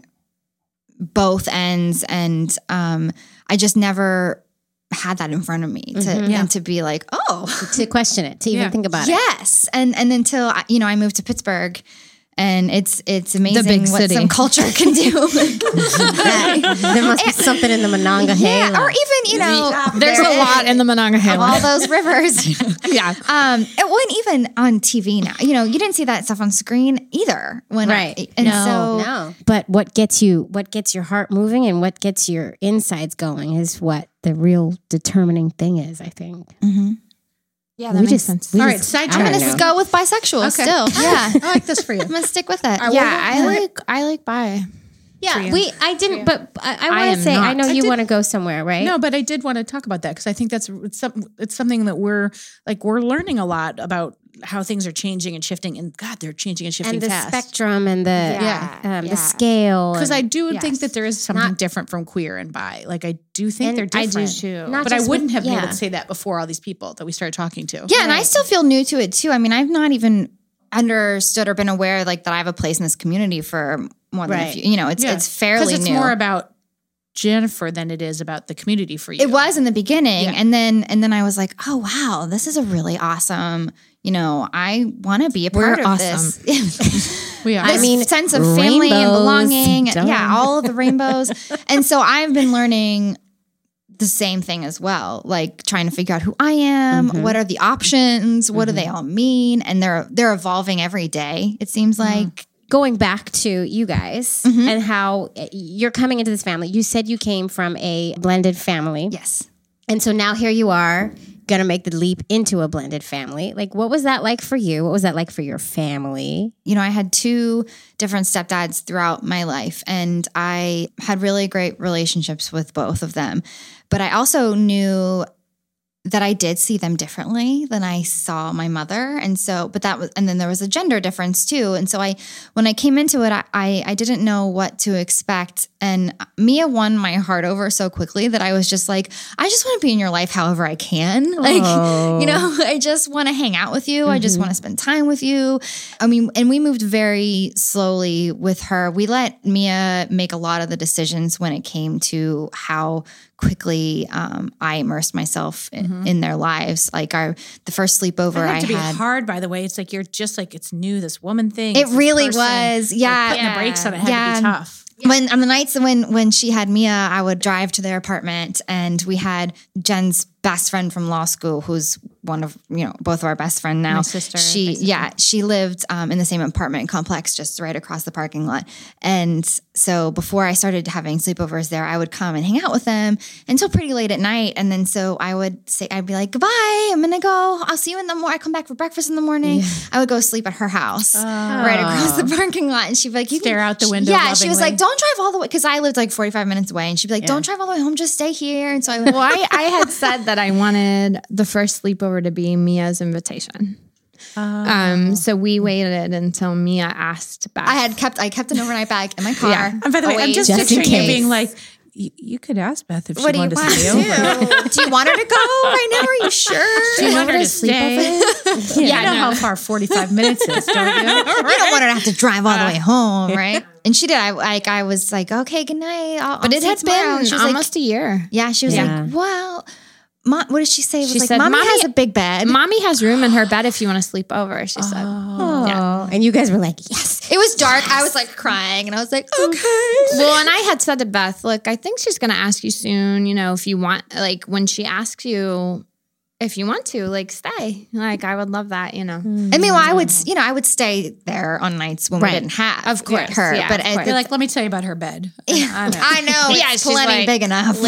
both ends. And um, I just never had that in front of me to, and to be like, oh, To question it, to even Yeah. think about it. yes. And, and until, I- you know, I moved to Pittsburgh. And it's it's amazing big what city. some culture can do. That- there must be something in the Monongahela. Yeah, or even, you know, There's there a lot is- in the of all Monongahela. those rivers. Yeah. Um, it wasn't even on T V now. You know, you didn't see that stuff on screen either. When Right. I, and no, so no. But what gets you, what gets your heart moving and what gets your insides going is what the real determining thing is, I think. Yeah, We just- we all just- right, side I I'm don't gonna know. go with bisexual Okay. still. Yeah, I like this for you. I'm gonna stick with it. Yeah, I like I like bi. Yeah, we, I didn't, but I, I I want am to say, I not. know I you did- want to go somewhere, right? No, but I did want to talk about that because I think that's it's, some, it's something that we're like we're learning a lot about how things are changing and shifting. And God, they're changing and shifting and the fast. spectrum and the Yeah. um, Yeah. the scale. Because I and- do yes. think that there is something Not- different from queer and bi. Like I do think And they're I different. do too. Not But I just wouldn't with- have been able yeah. to say that before all these people that we started talking to. Yeah, and I still feel new to it too. I mean, I've not even understood or been aware like that I have a place in this community for more than a Right. few. You know, it's Yeah. it's fairly Because it's new. more about Jennifer than it is about the community for you. It was in the beginning, Yeah. and then and then I was like, oh wow, this is a really awesome. You know, I want to be a part We're of awesome. this. We are. I I mean, mean, sense of family and rainbows, belonging. duh. Yeah, all of the rainbows. And so I've been learning the same thing as well, like trying to figure out who I am, Mhm. what are the options, what do they all mean, and they're they're evolving every day. It seems like. going back to you guys Mhm. and how you're coming into this family. You said you came from a blended family. Yes. And so now here you are going to make the leap into a blended family. Like, what was that like for you? What was that like for your family? You know, I had two different stepdads throughout my life, and I had really great relationships with both of them. But I also knew that I did see them differently than I saw my mother. And so, but that was, and then there was a gender difference too. And so I, when I came into it, I, I, I didn't know what to expect. And Mia won my heart over so quickly that I was just like, I just want to be in your life however I can. Like, Oh. you know, I just want to hang out with you. I just want to spend time with you. I mean, and we moved very slowly with her. We let Mia make a lot of the decisions when it came to how quickly um, I immersed myself in, in their lives. Like our the first sleepover It had I to be had. hard, by the way. It's like you're just like, it's new, this woman thing. It it's this really person. was. Like, Yeah. putting the brakes on it had Yeah. to be tough. When on the nights when when she had Mia, I would drive to their apartment, and we had Jen's best friend from law school, who's one of you know both of our best friend now. My sister, She basically. yeah, she lived um, in the same apartment complex, just right across the parking lot. And so before I started having sleepovers there, I would come and hang out with them until pretty late at night. And then so I would say I'd be like, goodbye, I'm gonna go. I'll see you in the morning. I come back for breakfast in the morning. I would go sleep at her house right across the parking lot, and she'd be like, you Stare can, out the window Yeah, she was lovingly. like, don't drive all the way because I lived like forty-five minutes away, and she'd be like, don't drive all the way home, just stay here. And so I would. Well, I, I had said that I wanted the first sleepover to be Mia's invitation. Um, so we waited until Mia asked back. I had kept I kept an overnight bag in my car. Yeah. And by the way, I'm always. just, Just in picturing you case. being like, you, you could ask Beth if What she do you wanted want to to stay over. do? Do you want her to go right now? Are you sure? Do you want her to stay? Yeah, you know no. how far forty-five minutes is, don't you? You don't want her to have to drive all the way home, right? And she did. I like. I was like, okay, good night. I'll, but I'll it see you had tomorrow. been She was almost like, a year. yeah. She was Yeah. like, well, Mom, what did she say? It was She like, said, Mommy, "Mommy- has a big bed. Mommy has room in her bed if you want to sleep over, she said. Oh, and you guys were like, yes. It was dark. I was like crying, and I was like, okay. Well, and I had said to Beth, look, I think she's going to ask you soon, you know, if you want, like when she asks you if you want to, like stay. Like I would love that, you know. I mean, well, I would, you know, I would stay there on nights when Right. we didn't have, Of course, her. yeah, but of at course. the- You're like, let me tell you about her bed. I know. I know, Yeah, it's she's plenty like, big enough.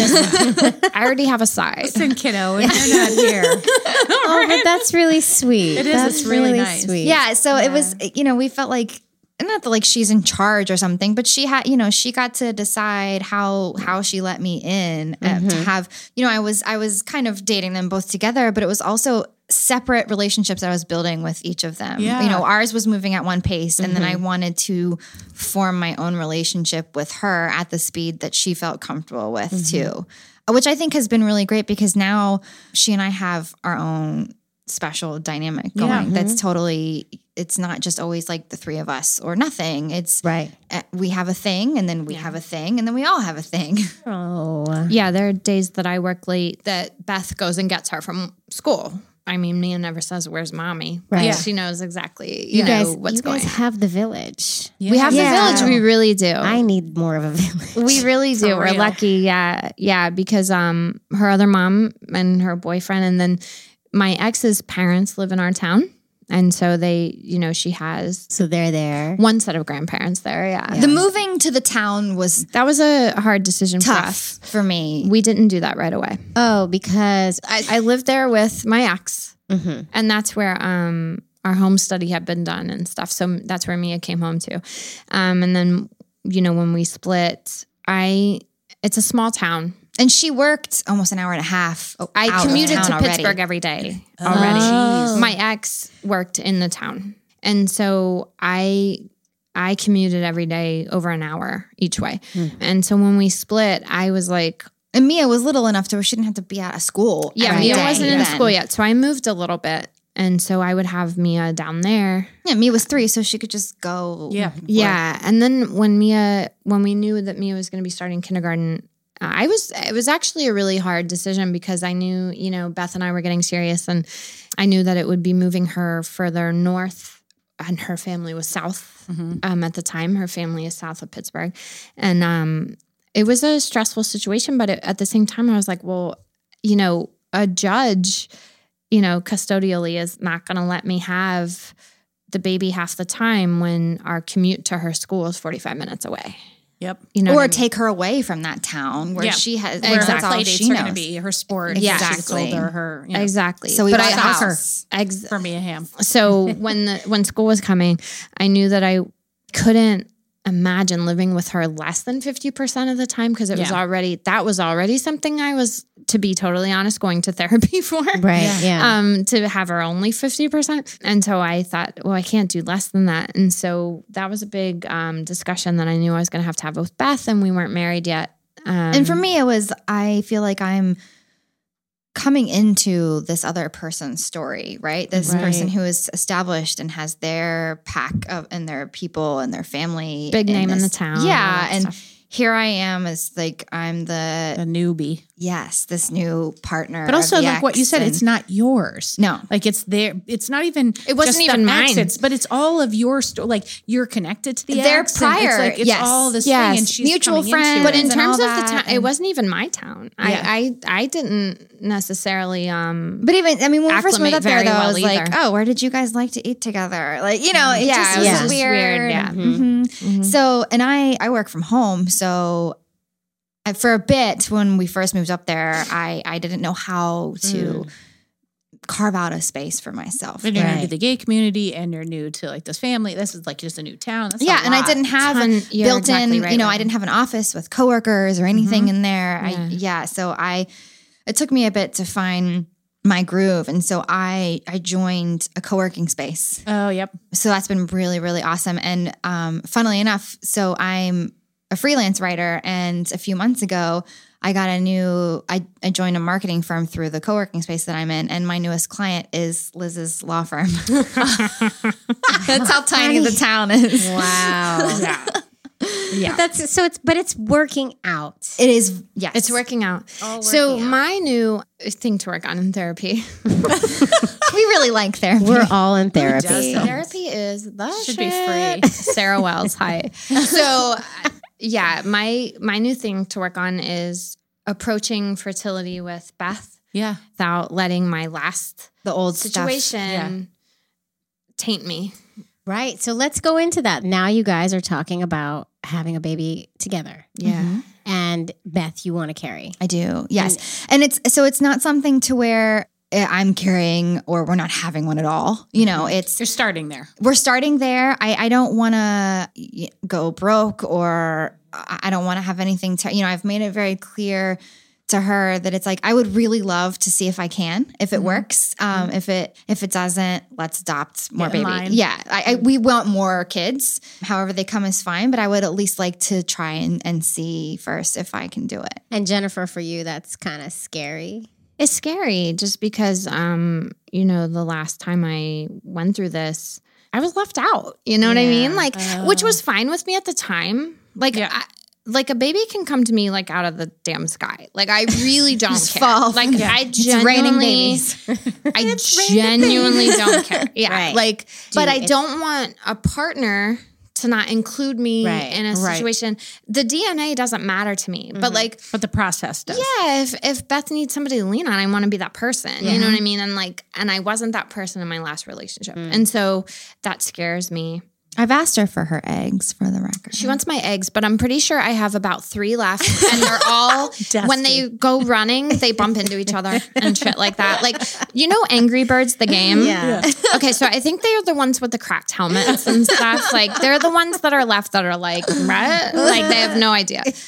I already have a size. Listen, kiddo, and you're not here. Oh, but that's really sweet. It is. That's It's really nice. sweet. Yeah, so it was, you know, we felt like not that like she's in charge or something, but she had, you know, she got to decide how how she let me in uh, to have, you know, I was I was kind of dating them both together, but it was also separate relationships I was building with each of them. Yeah. You know, ours was moving at one pace, and then I wanted to form my own relationship with her at the speed that she felt comfortable with too, which I think has been really great because now she and I have our own special dynamic going. Yeah. That's totally, it's not just always like the three of us or nothing. It's Right. uh, we have a thing, and then we have a thing, and then we all have a thing. Oh. Yeah, there are days that I work late that Beth goes and gets her from school. I mean, Mia never says, where's mommy? Right. Yeah. Yeah. She knows exactly, you, You know, guys, what's you going guys on. have the village. We have Yeah. the village. We really do. I need more of a village. We really do. We're real. lucky. Yeah. Yeah. Because um her other mom and her boyfriend, and then my ex's parents live in our town. And so they, you know, she has So they're there. one set of grandparents there. Yeah. The moving to the town was That was a hard decision for tough us. for me. We didn't do that right away. Oh, because I, I lived there with my ex, Mhm. and that's where um our home study had been done and stuff. So that's where Mia came home to. Um, and then, you know, when we split, I it's a small town. And she worked almost an hour and a half. I out of commuted town to already. Pittsburgh every day already. Oh. My ex worked in the town. And so I I commuted every day over an hour each way. Mm. And so when we split, I was like, and Mia was little enough to where she didn't have to be out of school. Yeah, Mia wasn't in school yet. So I moved a little bit. And so I would have Mia down there. Yeah, Mia was three, so she could just go. Yeah. Yeah. And then when Mia, when we knew that Mia was going to be starting kindergarten, I was, it was actually a really hard decision because I knew, you know, Beth and I were getting serious and I knew that it would be moving her further north and her family was south mm-hmm. um, at the time. Her family is south of Pittsburgh. And um, it was a stressful situation, but it, at the same time, I was like, well, you know, a judge, you know, custodially is not going to let me have the baby half the time when our commute to her school is forty-five minutes away. Yep. You know, or I mean? take her away from that town where yeah. she has where exactly. her play dates are going to be, her sport, exactly. she's older, her you know. Exactly. So we but bought I a house ex- for Mia Hamm. So when the when school was coming, I knew that I couldn't imagine living with her less than fifty percent of the time because it yeah. was already, that was already something I was, to be totally honest, going to therapy for. Right, yeah. yeah. Um, to have her only fifty percent. And so I thought, well, I can't do less than that. And so that was a big um, discussion that I knew I was going to have to have with Beth, and we weren't married yet. Um, and for me, it was, I feel like I'm coming into this other person's story, right? This right. person who is established and has their pack of and their people and their family. Big name this, in the town. Yeah. And stuff. Here I am as like, I'm the... The newbie. Yes, this new partner. But also, like what you said, and, it's not yours. No. Like it's there. It's not even... It wasn't even mine. Exits, but it's all of your story. Like you're connected to the Their ex. prior. It's like, it's yes. all this yes. thing and she's mutual friends. But in terms of that, the town, and, it wasn't even my town. Yeah. I, I I didn't necessarily... um. But even, I mean, when we first moved up there, though, well I was either. like, oh, where did you guys like to eat together? Like, you know, it yeah, just it was was just weird. weird. Yeah. Mm-hmm. Mm-hmm. So, and I, I work from home, so... For a bit, when we first moved up there, I, I didn't know how to mm. carve out a space for myself. And you're right? new to the gay community and you're new to like this family. This is like just a new town. That's yeah, and I didn't have Ton, a built exactly in, right, you know, right. I didn't have an office with coworkers or anything mm-hmm. in there. Yeah. I, yeah, so I, it took me a bit to find my groove. And so I, I joined a co-working space. Oh, yep. So that's been really, really awesome. And um, funnily enough, so I'm a freelance writer, and a few months ago, I got a new, I, I joined a marketing firm through the co-working space that I'm in, and my newest client is Liz's law firm. That's how tiny the town is. Wow. yeah. Yeah. But that's so it's but it's working out. It is, yes. It's working out. All so working out. my new thing to work on in therapy. We really like therapy. We're all in therapy. Therapy is the Should shit. be free. Sarah Wells, hi. So yeah, my my new thing to work on is approaching fertility with Beth. Yeah. Without letting my last the old situation Yeah. taint me. Right. So let's go into that. Now you guys are talking about having a baby together. Yeah. Mm-hmm. And Beth, you want to carry. I do. Yes. And, and it's, so it's not something to where I'm carrying or we're not having one at all. You know, it's, You're starting there. we're starting there. I, I don't want to go broke or I don't want to have anything to, you know, I've made it very clear to her that it's like, I would really love to see if I can, if it mm-hmm. works. Um, mm-hmm. If it, if it doesn't, let's adopt more yeah, baby. mine. Yeah. I, I, we want more kids. However they come is fine, but I would at least like to try and, and see first if I can do it. And Jennifer, for you, that's kind of scary. It's scary just because, um, you know, the last time I went through this, I was left out. You know yeah. what I mean? Like, oh. which was fine with me at the time. Like, yeah. I, like a baby can come to me like out of the damn sky. Like I really don't care. Fall. Like Yeah. I It's raining genuinely, babies. I genuinely don't care. Yeah, Right. like, Do but I it- don't want a partner to not include me Right. in a Right. situation. The D N A doesn't matter to me, but like, But the process does. yeah, if if Beth needs somebody to lean on, I want to be that person. You know what I mean? And like, and I wasn't that person in my last relationship, and so that scares me. I've asked her for her eggs for the record. She wants my eggs, but I'm pretty sure I have about three left, and they're all when they go running, they bump into each other and shit like that. Like, you know, Angry Birds, the game. Yeah. Okay, so I think they're the ones with the cracked helmets and stuff. Like, they're the ones that are left that are like, right? Like they have no idea.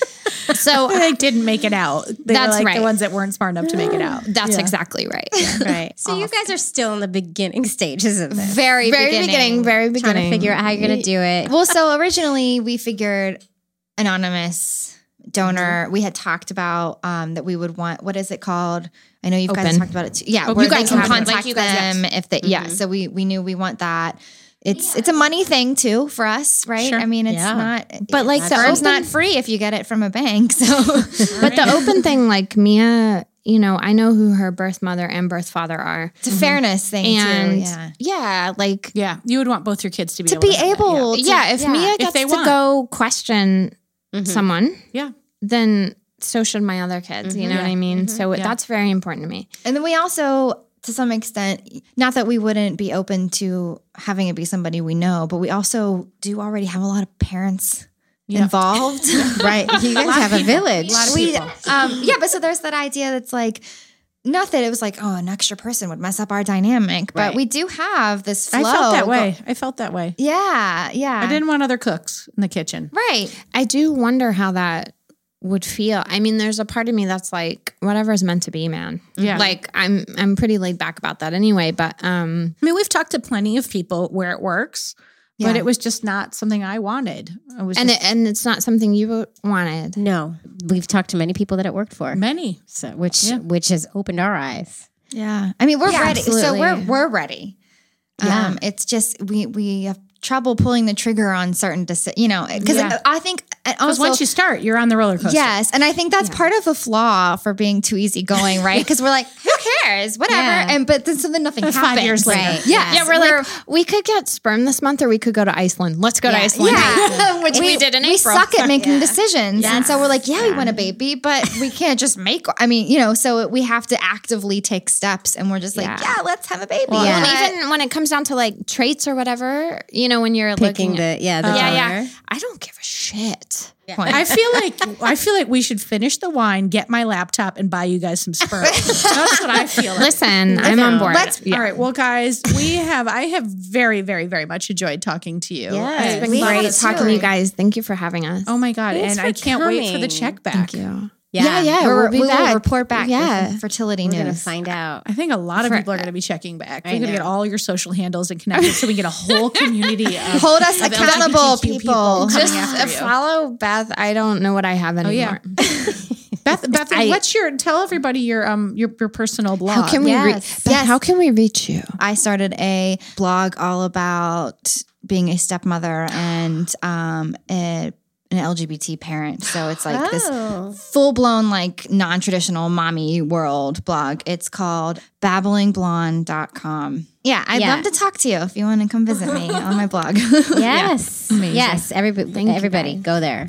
So they didn't make it out. They That's were like right. the ones that weren't smart enough to make it out. That's Yeah. exactly right. Right. So you guys are still in the beginning stages of this. Very, Very beginning. beginning, very beginning. Trying to figure out how you're going to do it. Well, so originally we figured anonymous donor. We had talked about um, that we would want, what is it called? I know you guys Open. talked about it too. Yeah, Open. where You they guys can have it. contact Like you guys, them if they, yeah. So we we knew we want that. It's it's a money thing too for us, right? Sure. I mean, it's Yeah. not, But, like, the sperm's open- not free if you get it from a bank. So But the open thing, like Mia, you know, I know who her birth mother and birth father are. it's a fairness thing And too. Yeah. yeah, like Yeah, you would want both your kids to be To able be to have that, able to, yeah, if Mia gets they to want. go question Mhm. someone, Yeah. then so should my other kids. You know Yeah. what I mean? So Yeah. that's very important to me. And then we also, to some extent, not that we wouldn't be open to having it be somebody we know, but we also do already have a lot of parents Yeah. involved. Right. You guys have a village. A lot of We, people. um, yeah, but so there's that idea that's like, not that it was like, oh, an extra person would mess up our dynamic, but Right. we do have this flow. I felt that go- way. I felt that way. Yeah, yeah. I didn't want other cooks in the kitchen. Right. I do wonder how that would feel. I mean, there's a part of me that's like, whatever's meant to be, man. Yeah. Like I'm I'm pretty laid back about that anyway. But um I mean, we've talked to plenty of people where it works, but Yeah. it was just not something I wanted. It was and just it, and it's not something you wanted. No, we've talked to many people that it worked for, many. so which Yeah. which has opened our eyes. Yeah. I mean, we're Yeah, ready. So absolutely. we're we're ready. Yeah. Um, it's just we we have trouble pulling the trigger on certain decisions, you know, because Yeah. I think and Because also once you start, you're on the roller coaster. yes, and I think that's part of the flaw for being too easygoing, right? Because we're like, who cares, whatever, Yeah. and but then so then nothing Five happens. years later. Right. Yeah, Yes. we're like, we could get sperm this month or we could go to Iceland. Let's go to Yeah. Iceland. Yeah. Which we, did in we April. suck at making decisions. And so we're like, yeah, we want a baby, but we can't just make, I mean, you know, so we have to actively take steps and we're just like, Yeah. yeah, let's have a baby. Well, Yeah. and But- even when it comes down to like traits or whatever, you know, when you're Picking looking at, the yeah the yeah, donor. yeah, I don't give a shit. point. I feel like I feel like we should finish the wine, get my laptop, and buy you guys some sperm. That's what I feel. Like. Listen, I'm on board. Let's- Yeah. All right, well, guys, we have I have very, very, very much enjoyed talking to you. Yes. I- It's been We great have talking too. to you guys. Thank you for having us. Oh my god, Thanks and for I can't wait for the coming. check back. Thank you. Yeah, Yeah, yeah. We're, we'll be we will back. report back Yeah. with fertility We're news. gonna find out. I think a lot of For- people are going to be checking back. I We're going to know. get all your social handles and connected, so we get a whole community of Hold us of accountable, L G B T Q people. coming Just after uh, you. follow Beth. I don't know what I have anymore. yeah. Beth, Beth, I- what's your tell everybody your um your, your personal blog? How can we Yes. reach? Yes. How can we reach you? I started a blog all about being a stepmother and um, a, an L G B T parent. So it's like this Oh. full blown, like non traditional mommy world blog. It's called babbling blonde dot com. Yeah, I'd Yeah. love to talk to you if you want to come visit me on my blog. Yes, Amazing. yes. Everybody, Thank you, everybody, guys. go there.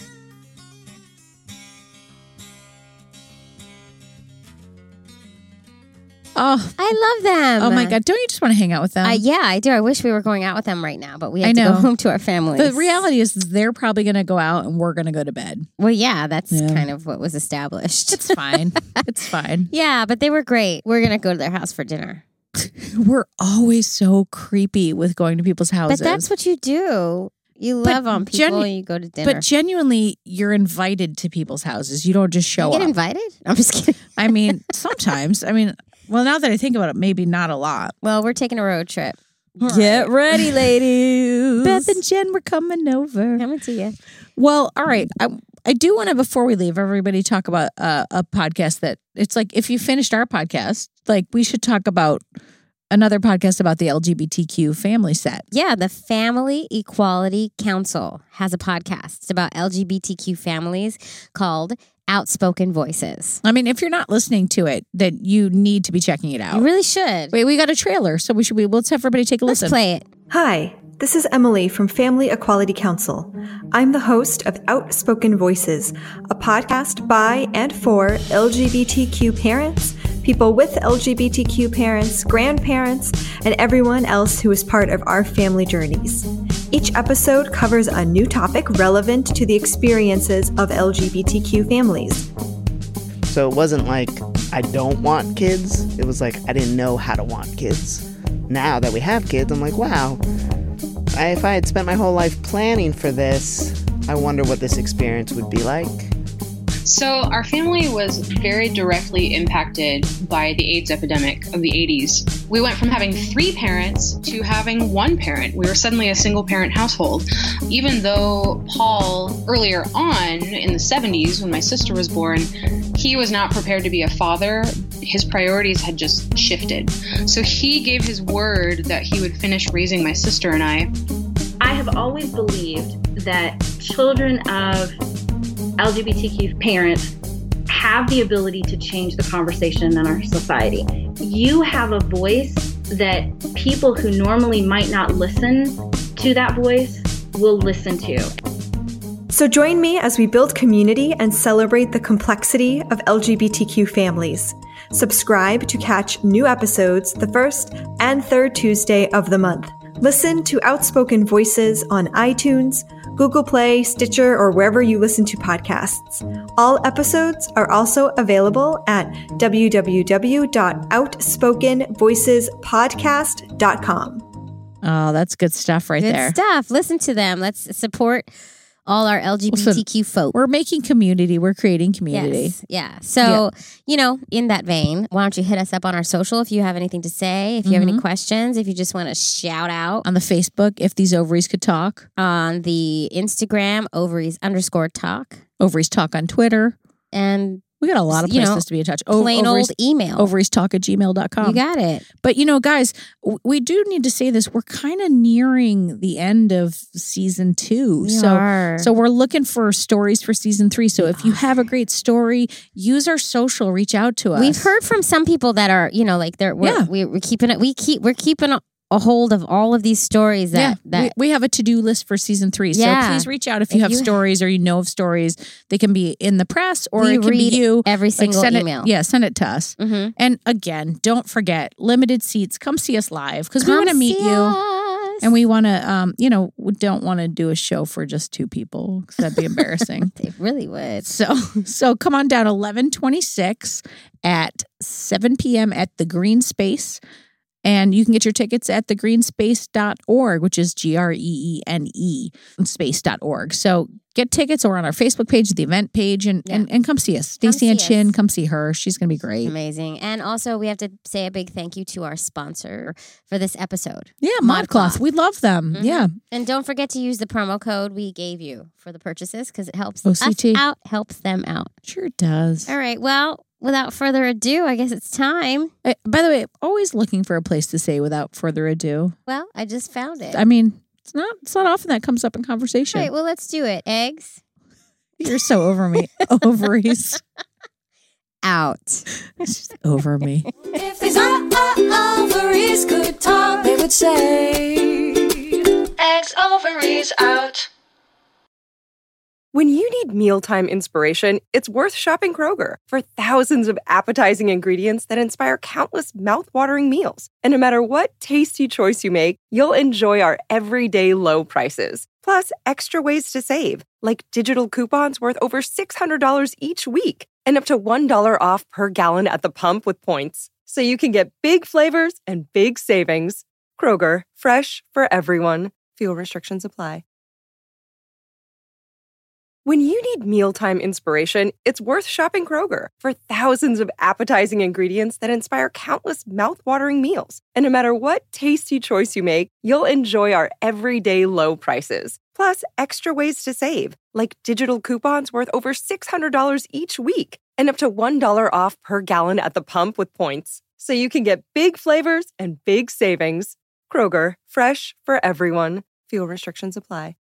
Oh, I love them. oh my god! Don't you just want to hang out with them? Uh, yeah, I do. I wish we were going out with them right now, but we have I to know. go home to our families. the reality is, they're probably going to go out, and we're going to go to bed. well, yeah, that's Yeah. kind of what was established. It's fine. It's fine. Yeah, but they were great. We're gonna go to their house for dinner. We're always so creepy with going to people's houses. But that's what you do. You But love on people genu- and you go to dinner. But genuinely, you're invited to people's houses. You don't just show you get up. invited? I'm just kidding. I mean, sometimes. I mean, well, now that I think about it, maybe not a lot. Well, we're taking a road trip. Get ready, ladies. Beth and Jen, we're coming over. Coming to you. Well, all right. I, I do want to, before we leave, everybody talk about uh, a podcast that it's like, if you finished our podcast, like we should talk about another podcast about the L G B T Q family set. Yeah, the Family Equality Council has a podcast. It's about L G B T Q families called Outspoken Voices. I mean, if you're not listening to it, then you need to be checking it out. You really should. Wait, we got a trailer, so we should be. Let's have everybody take a Let's listen. play it. Hi, this is Emily from Family Equality Council. I'm the host of Outspoken Voices, a podcast by and for L G B T Q parents, people with L G B T Q parents, grandparents, and everyone else who is part of our family journeys. Each episode covers a new topic relevant to the experiences of L G B T Q families. So it wasn't like I don't want kids. It was like I didn't know how to want kids. Now that we have kids, I'm like, wow, I, if I had spent my whole life planning for this, I wonder what this experience would be like. So our family was very directly impacted by the AIDS epidemic of the eighties. We went from having three parents to having one parent. We were suddenly a single parent household. Even though Paul, earlier on in the seventies, when my sister was born, he was not prepared to be a father, his priorities had just shifted. So he gave his word that he would finish raising my sister and I. I have always believed that children of L G B T Q parents have the ability to change the conversation in our society. You have a voice that people who normally might not listen to that voice will listen to. So join me as we build community and celebrate the complexity of L G B T Q families. Subscribe to catch new episodes the first and third Tuesday of the month. Listen to Outspoken Voices on iTunes, Google Play, Stitcher, or wherever you listen to podcasts. All episodes are also available at w w w dot outspoken voices podcast dot com. Oh, that's good stuff right Good there. stuff. Listen to them. Let's support all our L G B T Q folk. We're making community. We're creating community. Yes. Yeah. So, yeah. you know, in that vein, why don't you hit us up on our social if you have anything to say, if you Mm-hmm. have any questions, if you just want to shout out. On the Facebook, If These Ovaries Could Talk. On the Instagram, ovaries underscore talk. Ovaries Talk on Twitter. And we got a lot of you places know, to be in touch. Plain ovaries, old email. Ovaries Talk at gmail dot com. You got it. But, you know, guys, w- we do need to say this. We're kind of nearing the end of season two. We so, are. so we're looking for stories for season three. So if you have a great story, use our social, reach out to us. We've heard from some people that are, you know, like they're, we're, Yeah. we, we're keeping it, we keep, we're keeping a, a hold of all of these stories that, yeah, that we, we have a to-do list for season three. Yeah. So please reach out if you If have you- stories or you know of stories. They can be in the press or we it can read be you. every Like, single send email. It, yeah, send it to us. Mm-hmm. And again, don't forget, limited seats. Come see us live because we want to meet you. Us. And we want to, um, you know, we don't want to do a show for just two people because that'd be embarrassing. They really would. So, so come on down eleven twenty-six at seven p.m. at the Green Space. And you can get your tickets at the green space dot org, which is G R E E N E, space dot org. So get tickets or on our Facebook page, the event page, and, Yeah. and, and come see us. Come Stacey and see Chin, us. come see her. She's going to be great. Amazing. And also, we have to say a big thank you to our sponsor for this episode. Yeah, ModCloth. ModCloth. We love them. Mhm. Yeah. And don't forget to use the promo code we gave you for the purchases because it helps O C T. us out, helps them out. Sure does. All right. Well, without further ado, I guess it's time. Uh, By the way, always looking for a place to say without further ado. Well, I just found it. I mean, it's not it's not often that comes up in conversation. All right. Well, let's do it. Eggs You're so over me. Ovaries. out. It's just over me. If these o- o- ovaries could talk, they would say, eggs, ovaries out. When you need mealtime inspiration, it's worth shopping Kroger for thousands of appetizing ingredients that inspire countless mouth-watering meals. And no matter what tasty choice you make, you'll enjoy our everyday low prices. Plus, extra ways to save, like digital coupons worth over six hundred dollars each week and up to one dollar off per gallon at the pump with points. So you can get big flavors and big savings. Kroger, fresh for everyone. Fuel restrictions apply. When you need mealtime inspiration, it's worth shopping Kroger for thousands of appetizing ingredients that inspire countless mouth-watering meals. And no matter what tasty choice you make, you'll enjoy our everyday low prices. Plus, extra ways to save, like digital coupons worth over six hundred dollars each week and up to one dollar off per gallon at the pump with points. So you can get big flavors and big savings. Kroger, fresh for everyone. Fuel restrictions apply.